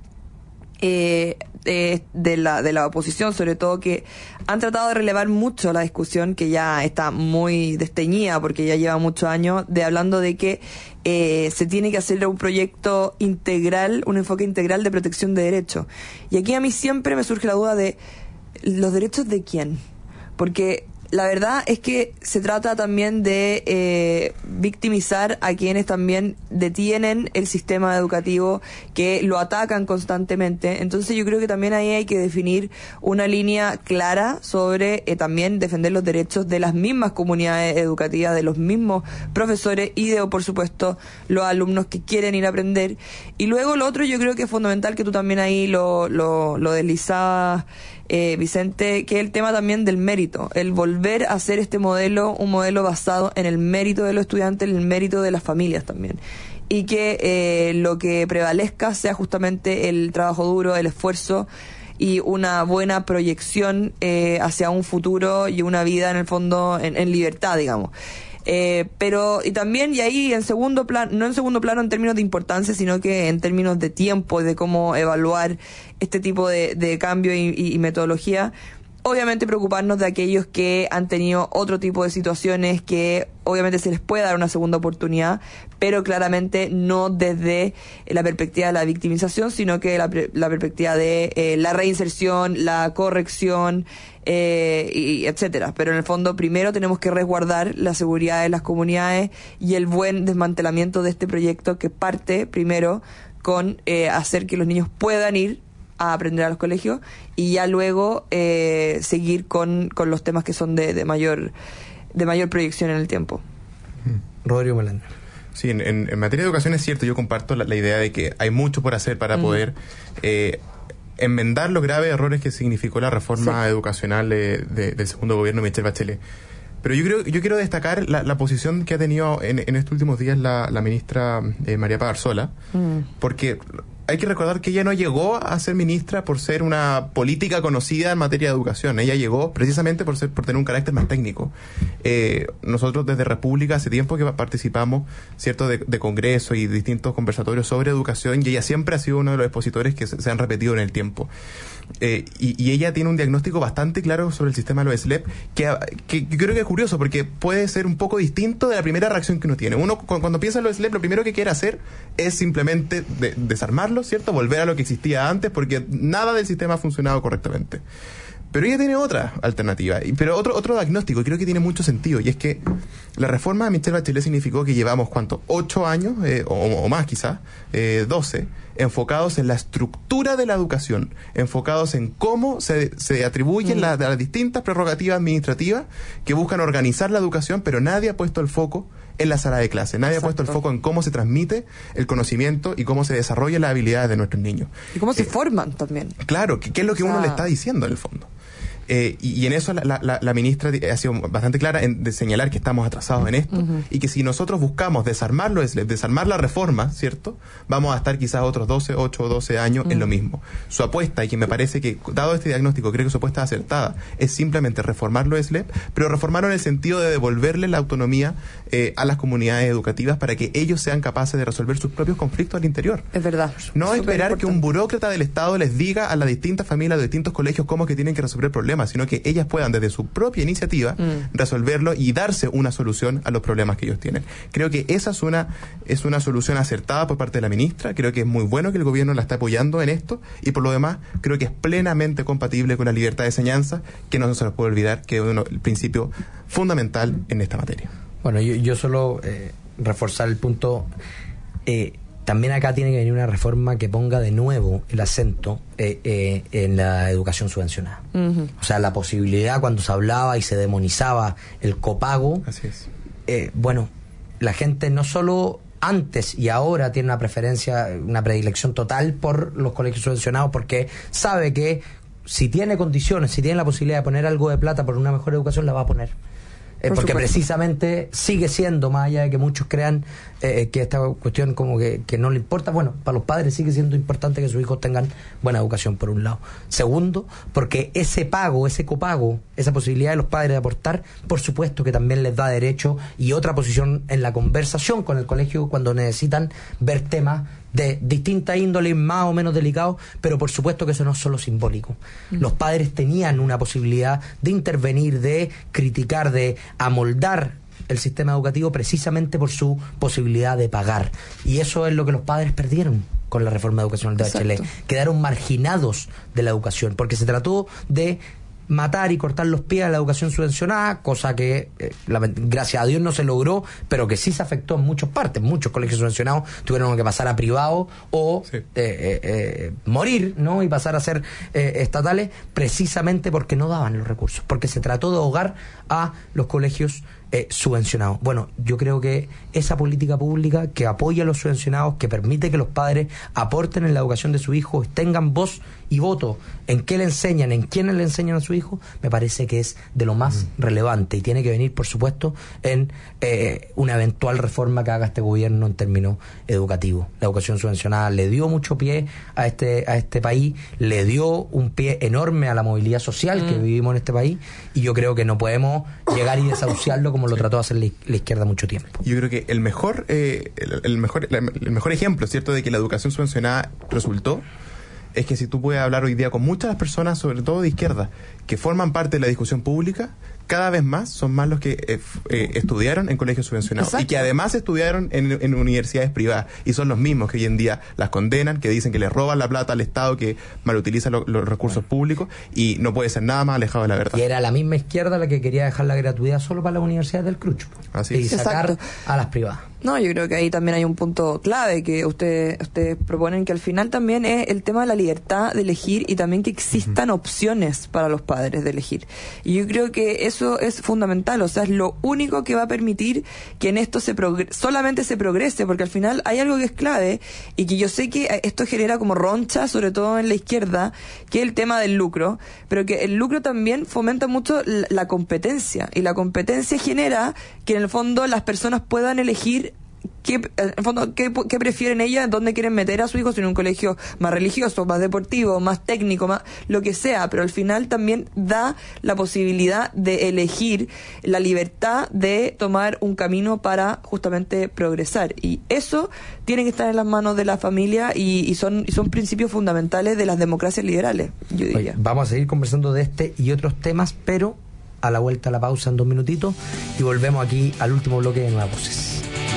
de la oposición, sobre todo, que han tratado de relevar mucho la discusión, que ya está muy desteñida porque ya lleva muchos años, hablando de que se tiene que hacer un proyecto integral, un enfoque integral de protección de derechos. Y aquí a mí siempre me surge la duda de ¿los derechos de quién? Porque la verdad es que se trata también de victimizar a quienes también detienen el sistema educativo, que lo atacan constantemente. Entonces yo creo que también ahí hay que definir una línea clara sobre también defender los derechos de las mismas comunidades educativas, de los mismos profesores y de, por supuesto, los alumnos que quieren ir a aprender. Y luego lo otro yo creo que es fundamental, que tú también ahí lo deslizabas, Vicente, que es el tema también del mérito, el volver a hacer este modelo un modelo basado en el mérito de los estudiantes, en el mérito de las familias también, y que lo que prevalezca sea justamente el trabajo duro, el esfuerzo y una buena proyección hacia un futuro y una vida en el fondo en libertad, digamos. Pero, y también, y ahí en segundo plano, no en segundo plano en términos de importancia, sino que en términos de tiempo y de cómo evaluar este tipo de cambio y metodología, obviamente preocuparnos de aquellos que han tenido otro tipo de situaciones, que obviamente se les puede dar una segunda oportunidad, pero claramente no desde la perspectiva de la victimización, sino que la perspectiva de la reinserción, la corrección, y etcétera. Pero en el fondo primero tenemos que resguardar la seguridad de las comunidades y el buen desmantelamiento de este proyecto, que parte primero con hacer que los niños puedan ir a aprender a los colegios, y ya luego seguir con los temas que son de mayor proyección en el tiempo. Rodrigo Meléndez. Sí, en materia de educación es cierto, yo comparto la idea de que hay mucho por hacer para poder enmendar los graves errores que significó la reforma educacional del segundo gobierno de Michelle Bachelet. Pero yo quiero destacar la posición que ha tenido en estos últimos días la ministra María Pagarssola, porque hay que recordar que ella no llegó a ser ministra por ser una política conocida en materia de educación. Ella llegó precisamente por tener un carácter más técnico. Nosotros desde República hace tiempo que participamos, ¿cierto?, de congresos y distintos conversatorios sobre educación, y ella siempre ha sido uno de los expositores que se han repetido en el tiempo. Y ella tiene un diagnóstico bastante claro sobre el sistema de los SLEP que yo creo que es curioso porque puede ser un poco distinto de la primera reacción que uno tiene. Uno cuando piensa en los SLEP, lo primero que quiere hacer es simplemente desarmarlo, ¿cierto? Volver a lo que existía antes porque nada del sistema ha funcionado correctamente. Pero ella tiene otra alternativa, pero otro diagnóstico, creo que tiene mucho sentido, y es que la reforma de Michelle Bachelet significó que llevamos, ¿cuánto? 8 años, o más quizás, 12, enfocados en la estructura de la educación, enfocados en cómo se atribuyen las distintas prerrogativas administrativas que buscan organizar la educación, pero nadie ha puesto el foco en la sala de clase, nadie ha puesto el foco en cómo se transmite el conocimiento y cómo se desarrollan las habilidades de nuestros niños. Y cómo se forman también. Claro, ¿qué es lo que uno le está diciendo en el fondo? Y en eso la ministra ha sido bastante clara de señalar que estamos atrasados en esto, y que si nosotros buscamos desarmar la reforma, ¿cierto?, vamos a estar quizás otros 8 o 12 años en lo mismo. Su apuesta, y que me parece que, dado este diagnóstico, creo que su apuesta es acertada, es simplemente reformar los SLEP, pero reformarlo en el sentido de devolverle la autonomía a las comunidades educativas para que ellos sean capaces de resolver sus propios conflictos al interior. Es verdad. No esperar que un burócrata del Estado les diga a las distintas familias, a los distintos colegios cómo es que tienen que resolver problemas, sino que ellas puedan desde su propia iniciativa resolverlo y darse una solución a los problemas que ellos tienen. Creo que esa es una solución acertada por parte de la ministra. Creo que es muy bueno que el gobierno la está apoyando en esto, y por lo demás creo que es plenamente compatible con la libertad de enseñanza, que no se nos puede olvidar que es el principio fundamental en esta materia. Bueno, yo solo reforzar el punto. También acá tiene que venir una reforma que ponga de nuevo el acento en la educación subvencionada. O sea, la posibilidad, cuando se hablaba y se demonizaba el copago. Así es. Bueno, la gente no solo antes y ahora tiene una preferencia, una predilección total por los colegios subvencionados, porque sabe que si tiene condiciones, si tiene la posibilidad de poner algo de plata por una mejor educación, la va a poner. Porque precisamente sigue siendo, más allá de que muchos crean que esta cuestión como que no le importa, bueno, para los padres sigue siendo importante que sus hijos tengan buena educación, por un lado. Segundo, porque ese pago, ese copago, esa posibilidad de los padres de aportar, por supuesto que también les da derecho y otra posición en la conversación con el colegio cuando necesitan ver temas de distinta índole, más o menos delicados, pero por supuesto que eso no es solo simbólico. Los padres tenían una posibilidad de intervenir, de criticar, de amoldar el sistema educativo precisamente por su posibilidad de pagar. Y eso es lo que los padres perdieron con la reforma educacional de Bachelet. Quedaron marginados de la educación, porque se trató de matar y cortar los pies a la educación subvencionada, cosa que gracias a Dios no se logró, pero que sí se afectó en muchas partes. Muchos colegios subvencionados tuvieron que pasar a privado o morir, ¿no?, y pasar a ser estatales, precisamente porque no daban los recursos, porque se trató de ahogar a los colegios subvencionados. Bueno, yo creo que esa política pública que apoya a los subvencionados, que permite que los padres aporten en la educación de sus hijos, tengan voz y voto en qué le enseñan, en quiénes le enseñan a su hijo, me parece que es de lo más relevante, y tiene que venir, por supuesto, en una eventual reforma que haga este gobierno en términos educativos. La educación subvencionada le dio mucho pie a este país, le dio un pie enorme a la movilidad social que vivimos en este país, y yo creo que no podemos llegar y desahuciarlo como lo trató de hacer la izquierda mucho tiempo. Yo creo que el mejor ejemplo, ¿cierto?, de que la educación subvencionada resultó es que si tú puedes hablar hoy día con muchas personas, sobre todo de izquierda, que forman parte de la discusión pública, cada vez más son más los que estudiaron en colegios subvencionados. Exacto. Y que además estudiaron en universidades privadas, y son los mismos que hoy en día las condenan, que dicen que les roban la plata al Estado, que malutiliza los recursos públicos, y no puede ser nada más alejado de la verdad. Y era la misma izquierda la que quería dejar la gratuidad solo para las universidades del Crucho y sacar a las privadas. No, yo creo que ahí también hay un punto clave que ustedes proponen, que al final también es el tema de la libertad de elegir y también que existan opciones para los padres de elegir. Y yo creo que eso es fundamental, o sea, es lo único que va a permitir que en esto solamente se progrese, porque al final hay algo que es clave y que yo sé que esto genera como roncha, sobre todo en la izquierda, que es el tema del lucro, pero que el lucro también fomenta mucho la competencia, y la competencia genera que en el fondo las personas puedan elegir ¿qué prefieren ellas? ¿Dónde quieren meter a su hijo? Si en un colegio más religioso, más deportivo, más técnico, más lo que sea, pero al final también da la posibilidad de elegir, la libertad de tomar un camino para justamente progresar, y eso tiene que estar en las manos de la familia y son principios fundamentales de las democracias liberales, yo diría. Oye, vamos a seguir conversando de este y otros temas, pero a la vuelta a la pausa en 2 minutitos y volvemos aquí al último bloque de Nuevas Voces.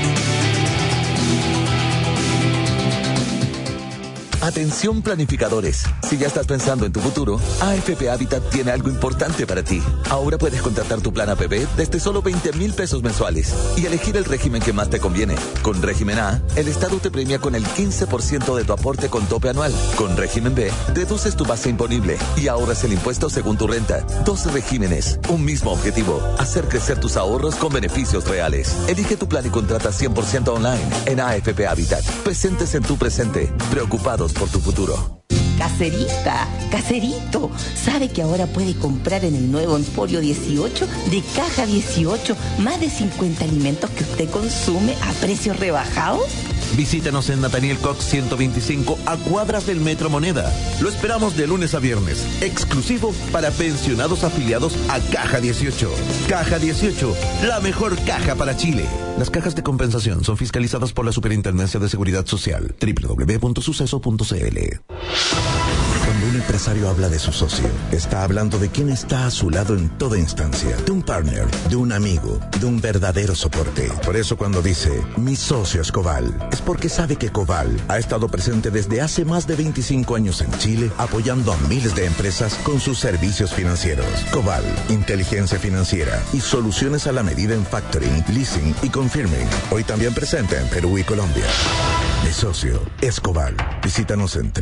Atención planificadores, si ya estás pensando en tu futuro, AFP Habitat tiene algo importante para ti. Ahora puedes contratar tu plan APB desde solo 20,000 pesos mensuales y elegir el régimen que más te conviene. Con régimen A, el Estado te premia con el 15% de tu aporte con tope anual. Con régimen B, deduces tu base imponible y ahorras el impuesto según tu renta. 2 regímenes, un mismo objetivo, hacer crecer tus ahorros con beneficios reales. Elige tu plan y contrata 100% online en AFP Habitat. Presentes en tu presente, preocupados por tu futuro. Caserita, caserito, ¿sabe que ahora puede comprar en el nuevo Emporio 18 de Caja 18 más de 50 alimentos que usted consume a precios rebajados? Visítanos en Nathaniel Cox 125 a cuadras del Metro Moneda. Lo esperamos de lunes a viernes, exclusivo para pensionados afiliados a Caja 18. Caja 18, la mejor caja para Chile. Las cajas de compensación son fiscalizadas por la Superintendencia de Seguridad Social. www.suceso.cl. Cuando un empresario habla de su socio, está hablando de quien está a su lado en toda instancia, de un partner, de un amigo, de un verdadero soporte. Por eso cuando dice, mi socio es Coval, es porque sabe que Coval ha estado presente desde hace más de 25 años en Chile, apoyando a miles de empresas con sus servicios financieros. Coval, inteligencia financiera y soluciones a la medida en factoring, leasing y confirming. Hoy también presente en Perú y Colombia. Mi socio es Coval. Visítanos en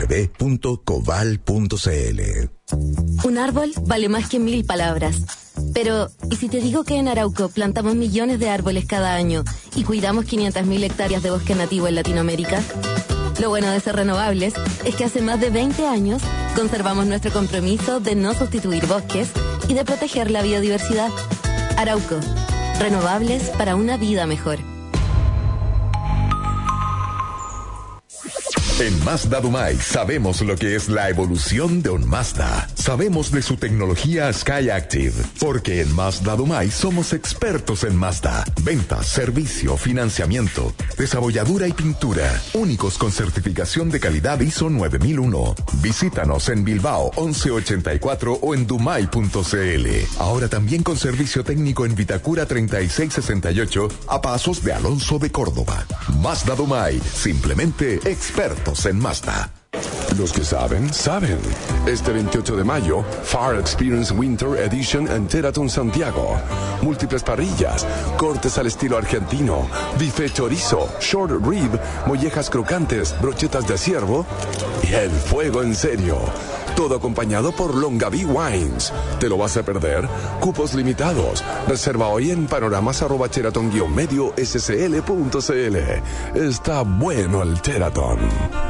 www.coval.cl. Un árbol vale más que 1000 palabras. Pero, ¿y si te digo que en Arauco plantamos millones de árboles cada año y cuidamos 500.000 hectáreas de bosque nativo en Latinoamérica? Lo bueno de ser renovables es que hace más de 20 años conservamos nuestro compromiso de no sustituir bosques y de proteger la biodiversidad. Arauco, renovables para una vida mejor. En Mazda Dumay sabemos lo que es la evolución de un Mazda. Sabemos de su tecnología SkyActiv, porque en Mazda Dumay somos expertos en Mazda. Ventas, servicio, financiamiento, desabolladura y pintura. Únicos con certificación de calidad ISO 9001. Visítanos en Bilbao 1184 o en dumay.cl. Ahora también con servicio técnico en Vitacura 3668 a pasos de Alonso de Córdoba. Mazda Dumay, simplemente expertos en Mazda. Los que saben, saben. Este 28 de mayo, Far Experience Winter Edition en Teraton Santiago. Múltiples parrillas, cortes al estilo argentino, bife chorizo, short rib, mollejas crocantes, brochetas de ciervo y el fuego en serio. Todo acompañado por Longaví Wines. ¿Te lo vas a perder? Cupos limitados. Reserva hoy en panoramas@cheraton-scl.cl. Está bueno el Teraton.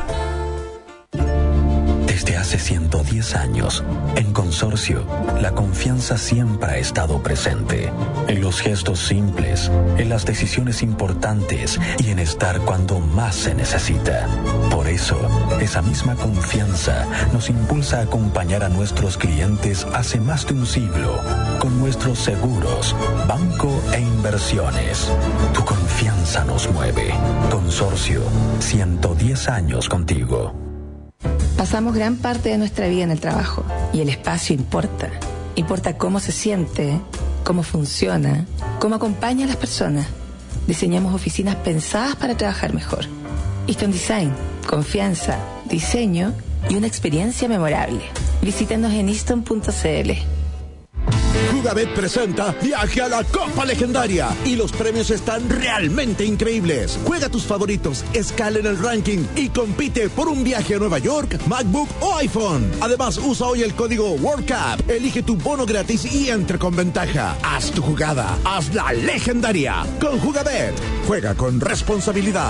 Desde hace 110 años, en Consorcio, la confianza siempre ha estado presente. En los gestos simples, en las decisiones importantes y en estar cuando más se necesita. Por eso, esa misma confianza nos impulsa a acompañar a nuestros clientes hace más de un siglo con nuestros seguros, banco e inversiones. Tu confianza nos mueve. Consorcio, 110 años contigo. Pasamos gran parte de nuestra vida en el trabajo y el espacio importa. Importa cómo se siente, cómo funciona, cómo acompaña a las personas. Diseñamos oficinas pensadas para trabajar mejor. Easton Design, confianza, diseño y una experiencia memorable. Visítanos en easton.cl. Jugabet presenta Viaje a la Copa Legendaria y los premios están realmente increíbles. Juega tus favoritos, escala en el ranking y compite por un viaje a Nueva York, MacBook o iPhone. Además, usa hoy el código WorldCup, elige tu bono gratis y entra con ventaja. Haz tu jugada, hazla legendaria. Con Jugabet, juega con responsabilidad.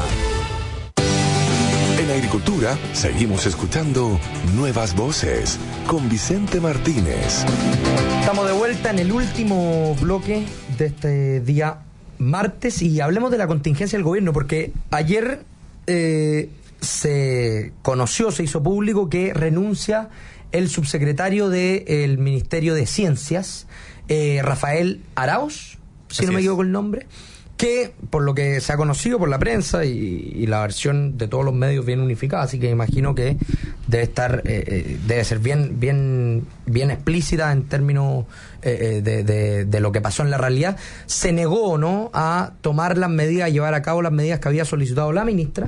En agricultura, seguimos escuchando Nuevas Voces con Vicente Martínez. Estamos de vuelta en el último bloque de este día martes y hablemos de la contingencia del gobierno, porque ayer se conoció, se hizo público que renuncia el subsecretario del Ministerio de Ciencias, Rafael Arauz, si no me equivoco el nombre, que por lo que se ha conocido por la prensa y la versión de todos los medios bien unificada, así que imagino que debe ser bien explícita en términos de lo que pasó en la realidad, se negó, ¿no?, a tomar las medidas, a llevar a cabo las medidas que había solicitado la ministra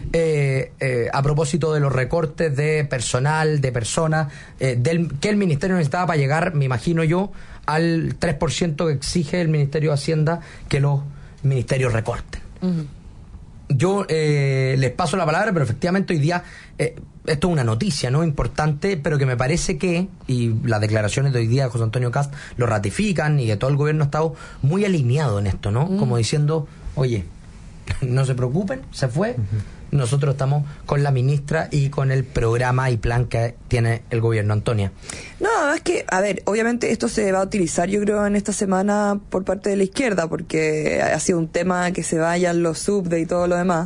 a propósito de los recortes de personal, de personas, que el ministerio necesitaba para llegar, me imagino yo, al 3% que exige el Ministerio de Hacienda que los ministerios recorten. Uh-huh. Yo les paso la palabra, pero efectivamente hoy día esto es una noticia, ¿no?, importante, pero que me parece que, y las declaraciones de hoy día de José Antonio Kast lo ratifican, y que todo el gobierno ha estado muy alineado en esto, ¿no? Como diciendo, oye, no se preocupen, se fue. Nosotros estamos con la ministra y con el programa y plan que tiene el gobierno. Antonia. No, es que, a ver, obviamente esto se va a utilizar, yo creo, en esta semana por parte de la izquierda, porque ha sido un tema que se vayan los subde y todo lo demás.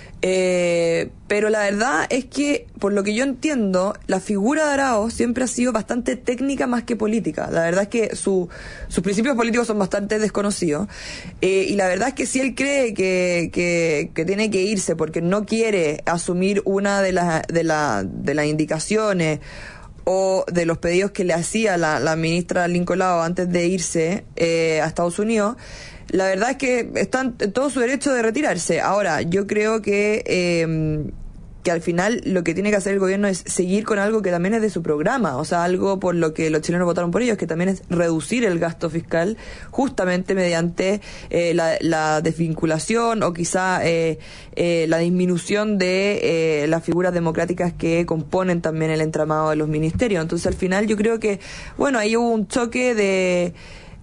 Pero la verdad es que, por lo que yo entiendo, la figura de Arauz siempre ha sido bastante técnica más que política. La verdad es que sus principios políticos son bastante desconocidos. Y la verdad es que si él cree que tiene que irse porque no quiere asumir una de las indicaciones o de los pedidos que le hacía la ministra Lincoln Lao antes de irse a Estados Unidos, la verdad es que están en todo su derecho de retirarse. Ahora, yo creo que al final lo que tiene que hacer el gobierno es seguir con algo que también es de su programa, o sea, algo por lo que los chilenos votaron por ellos, que también es reducir el gasto fiscal justamente mediante la desvinculación o quizá la disminución de las figuras democráticas que componen también el entramado de los ministerios. Entonces, al final yo creo que, bueno, ahí hubo un choque de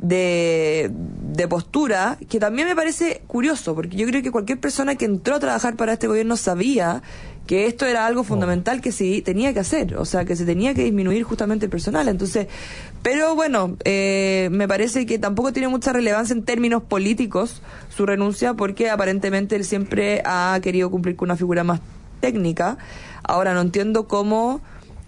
postura que también me parece curioso, porque yo creo que cualquier persona que entró a trabajar para este gobierno sabía que esto era algo fundamental que sí tenía que hacer, o sea, que se tenía que disminuir justamente el personal. Entonces, pero bueno, me parece que tampoco tiene mucha relevancia en términos políticos su renuncia, porque aparentemente él siempre ha querido cumplir con una figura más técnica. Ahora, no entiendo cómo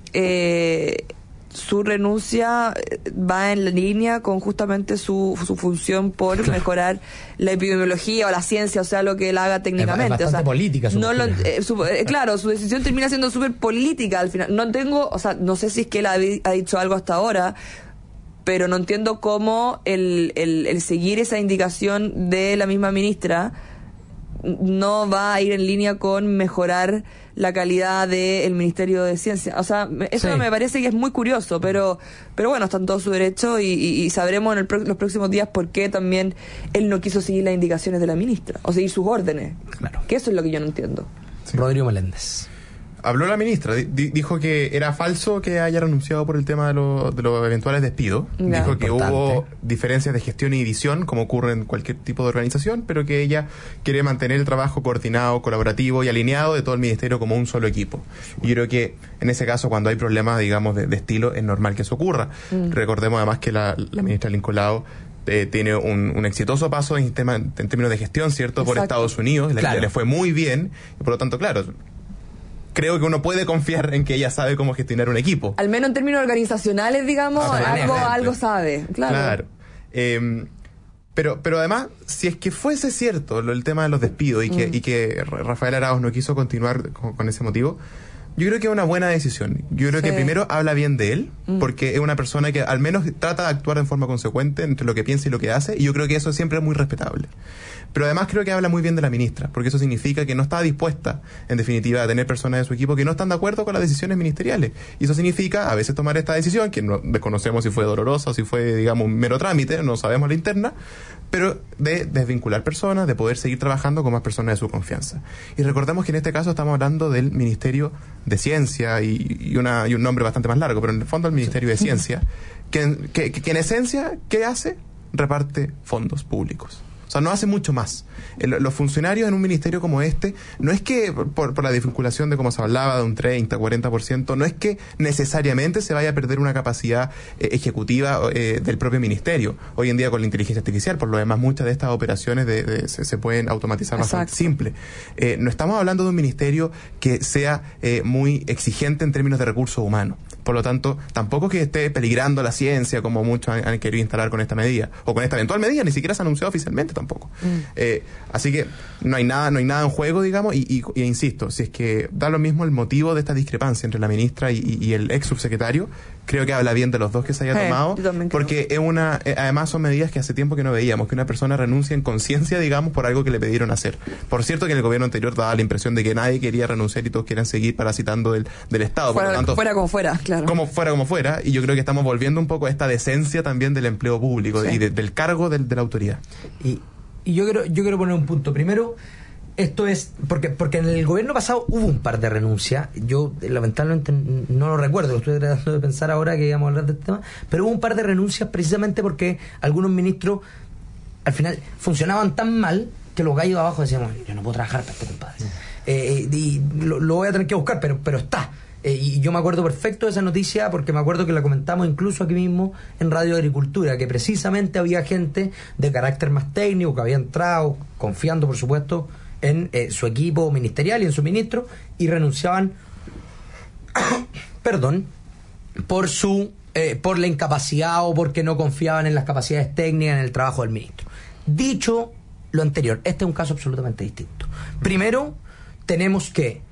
su renuncia va en la línea con justamente su función por mejorar la epidemiología o la ciencia, o sea, lo que él haga técnicamente. Es bastante política su claro, su decisión termina siendo súper política al final. No sé si es que él ha dicho algo hasta ahora, pero no entiendo cómo el seguir esa indicación de la misma ministra no va a ir en línea con mejorar la calidad del Ministerio de Ciencia. O sea, eso me parece que es muy curioso, pero bueno, está en todo su derecho y sabremos en los próximos días por qué también él no quiso seguir las indicaciones de la ministra o seguir sus órdenes. Claro. Que eso es lo que yo no entiendo. Sí. Rodrigo Meléndez. Habló la ministra, dijo que era falso que haya renunciado por el tema de los eventuales despidos. Dijo que hubo diferencias de gestión y visión, como ocurre en cualquier tipo de organización, pero que ella quiere mantener el trabajo coordinado, colaborativo y alineado de todo el ministerio como un solo equipo. Y yo creo que en ese caso, cuando hay problemas, digamos, de estilo, es normal que eso ocurra. Recordemos además que la ministra Lincoln Lao tiene un exitoso paso en términos de gestión, ¿cierto?, por Estados Unidos, le fue muy bien, y por lo tanto, claro, creo que uno puede confiar en que ella sabe cómo gestionar un equipo. Al menos en términos organizacionales, digamos, algo sabe. Claro. Pero además, si es que fuese cierto el tema de los despidos y que Rafael Arauz no quiso continuar con ese motivo, Yo creo que es una buena decisión. Yo creo que primero habla bien de él, porque es una persona que al menos trata de actuar de forma consecuente entre lo que piensa y lo que hace, y yo creo que eso siempre es muy respetable. Pero además creo que habla muy bien de la ministra, porque eso significa que no está dispuesta, en definitiva, a tener personas de su equipo que no están de acuerdo con las decisiones ministeriales. Y eso significa a veces tomar esta decisión, que no desconocemos si fue dolorosa o si fue, digamos, un mero trámite, no sabemos la interna, pero de desvincular personas, de poder seguir trabajando con más personas de su confianza. Y recordemos que en este caso estamos hablando del Ministerio de Ciencia y un nombre bastante más largo, pero en el fondo el Ministerio de Ciencia, que en esencia, ¿qué hace? Reparte fondos públicos. O sea, no hace mucho más. Los funcionarios en un ministerio como este, no es que por la desvinculación de como se hablaba, de un 30, 40%, no es que necesariamente se vaya a perder una capacidad ejecutiva del propio ministerio. Hoy en día con la inteligencia artificial, por lo demás, muchas de estas operaciones se pueden automatizar bastante simple. No estamos hablando de un ministerio que sea muy exigente en términos de recursos humanos. Por lo tanto, tampoco que esté peligrando la ciencia como muchos han querido instalar con esta medida, o con esta eventual medida, ni siquiera se ha anunciado oficialmente tampoco. Así que no hay nada en juego, digamos, y insisto, si es que da lo mismo el motivo de esta discrepancia entre la ministra y el ex subsecretario, creo que habla bien de los dos que se haya tomado, porque además son medidas que hace tiempo que no veíamos, que una persona renuncia en conciencia, digamos, por algo que le pidieron hacer. Por cierto que en el gobierno anterior daba la impresión de que nadie quería renunciar y todos querían seguir parasitando del Estado. Por lo tanto, fuera como fuera, claro. Como fuera, y yo creo que estamos volviendo un poco a esta decencia también del empleo público y del cargo de la autoridad. Y yo quiero poner un punto. Primero, esto es porque en el gobierno pasado hubo un par de renuncias. Yo lamentablemente no lo recuerdo, lo estoy tratando de pensar ahora que íbamos a hablar de este tema, pero hubo un par de renuncias precisamente porque algunos ministros al final funcionaban tan mal que los gallos de abajo decían, bueno, yo no puedo trabajar para este compadre. Y lo voy a tener que buscar, pero está. Y yo me acuerdo perfecto de esa noticia porque me acuerdo que la comentamos incluso aquí mismo en Radio Agricultura, que precisamente había gente de carácter más técnico que había entrado confiando, por supuesto, en su equipo ministerial y en su ministro, y renunciaban por la incapacidad o porque no confiaban en las capacidades técnicas, en el trabajo del ministro. Dicho lo anterior, este es un caso absolutamente distinto. Primero, tenemos que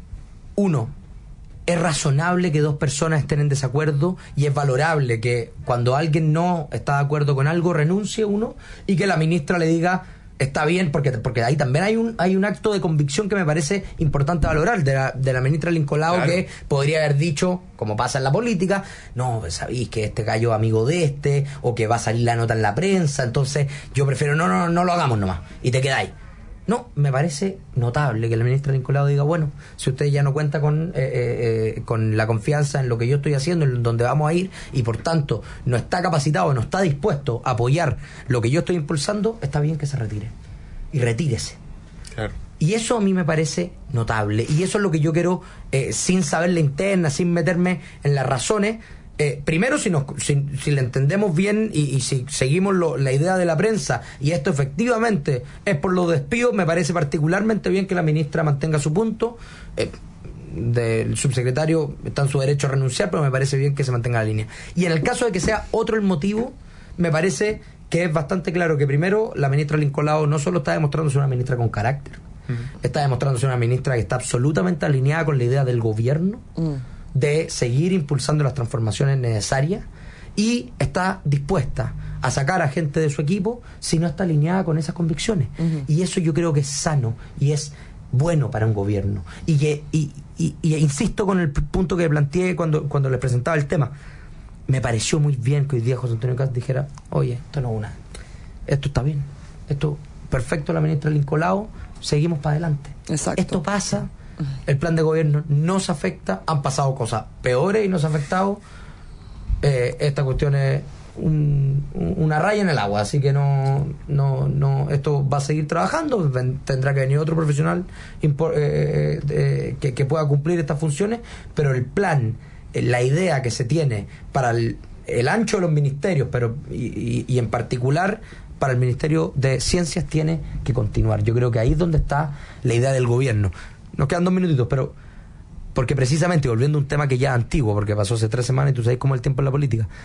es razonable que dos personas estén en desacuerdo, y es valorable que cuando alguien no está de acuerdo con algo renuncie uno, y que la ministra le diga está bien, porque ahí también hay un acto de convicción que me parece importante valorar de la ministra Lincolao, claro, que podría haber dicho, como pasa en la política, no, pues sabéis que este gallo es amigo de este, o que va a salir la nota en la prensa, entonces yo prefiero no lo hagamos nomás y te quedáis. No, me parece notable que la ministra Lincolao diga, bueno, si usted ya no cuenta con la confianza en lo que yo estoy haciendo, en donde vamos a ir, y por tanto no está capacitado, no está dispuesto a apoyar lo que yo estoy impulsando, está bien que se retire. Y retírese. Claro. Y eso a mí me parece notable. Y eso es lo que yo quiero, sin saber la interna, sin meterme en las razones. Primero, si le entendemos bien y si seguimos la idea de la prensa, y esto efectivamente es por los despidos, me parece particularmente bien que la ministra mantenga su punto. Del subsecretario está en su derecho a renunciar, pero me parece bien que se mantenga la línea. Y en el caso de que sea otro el motivo, me parece que es bastante claro que primero la ministra Lincolao no solo está demostrando ser una ministra con carácter, está demostrando ser una ministra que está absolutamente alineada con la idea del gobierno de seguir impulsando las transformaciones necesarias, y está dispuesta a sacar a gente de su equipo si no está alineada con esas convicciones. Y eso yo creo que es sano y es bueno para un gobierno. Y insisto con el punto que planteé cuando les presentaba el tema. Me pareció muy bien que hoy día José Antonio Cast dijera, oye, esto está bien, esto perfecto, la ministra Lincolao, seguimos para adelante. Exacto. Esto pasa. El plan de gobierno nos afecta, han pasado cosas peores y nos ha afectado. Esta cuestión es una raya en el agua, así que no esto va a seguir trabajando. Tendrá que venir otro profesional que pueda cumplir estas funciones, pero el plan, la idea que se tiene para el ancho de los ministerios, pero y en particular para el Ministerio de Ciencias, tiene que continuar. Yo creo que ahí es donde está la idea del gobierno. Nos quedan 2 minutitos, pero porque precisamente, volviendo a un tema que ya es antiguo, porque pasó hace 3 semanas y tú sabes cómo es el tiempo en la política,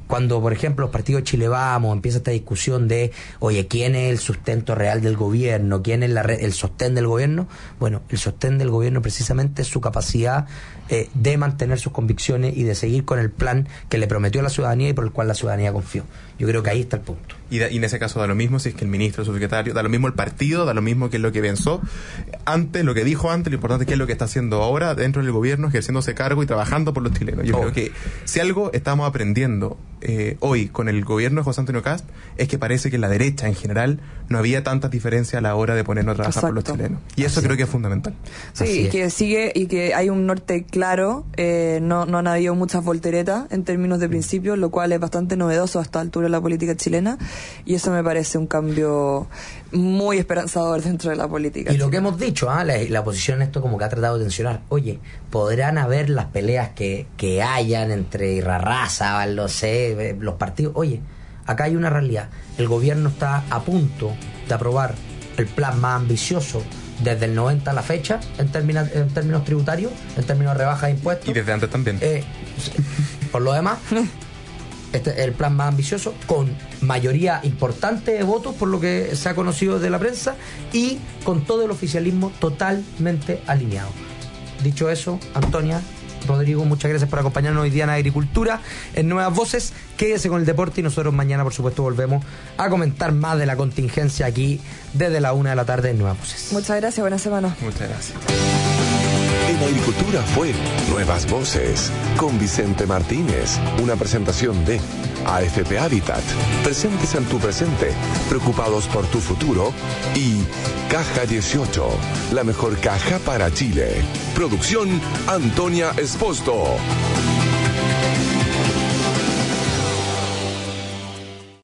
cuando, por ejemplo, los partidos de Chile Vamos, empieza esta discusión de, oye, ¿quién es el sustento real del gobierno? ¿Quién es el sostén del gobierno? Bueno, el sostén del gobierno precisamente es su capacidad de mantener sus convicciones y de seguir con el plan que le prometió a la ciudadanía y por el cual la ciudadanía confió. Yo creo que ahí está el punto. Y en ese caso da lo mismo si es que el ministro, el subsecretario, da lo mismo el partido, da lo mismo que es lo que pensó antes, lo que dijo antes, lo importante es que es lo que está haciendo ahora dentro del gobierno, ejerciéndose cargo y trabajando por los chilenos. Yo creo que si algo estamos aprendiendo hoy con el gobierno de José Antonio Kast es que parece que en la derecha en general no había tantas diferencias a la hora de ponernos a trabajar por los chilenos. Y eso creo que es fundamental. Sí, y que sigue y que hay un norte claro, no han habido muchas volteretas en términos de principios, lo cual es bastante novedoso a esta altura de la política chilena, y eso me parece un cambio muy esperanzador dentro de la política. Y lo que hemos dicho, la oposición en esto como que ha tratado de tensionar, oye, podrán haber las peleas que hayan entre Irarrázaval, no sé, los partidos, oye, acá hay una realidad, el gobierno está a punto de aprobar el plan más ambicioso desde el 90 a la fecha en términos tributarios, en términos de rebaja de impuestos. Y desde antes también. Por lo demás, este es el plan más ambicioso, con mayoría importante de votos, por lo que se ha conocido desde la prensa, y con todo el oficialismo totalmente alineado. Dicho eso, Antonia, Rodrigo, muchas gracias por acompañarnos hoy día en Agricultura, en Nuevas Voces. Quédese con el deporte y nosotros mañana, por supuesto, volvemos a comentar más de la contingencia aquí desde la 1 de la tarde en Nuevas Voces. Muchas gracias, buena semana. Muchas gracias. En Agricultura fue Nuevas Voces con Vicente Martínez, una presentación de AFP Habitat, presentes en tu presente, preocupados por tu futuro, y Caja 18, la mejor caja para Chile. Producción Antonia Esposto.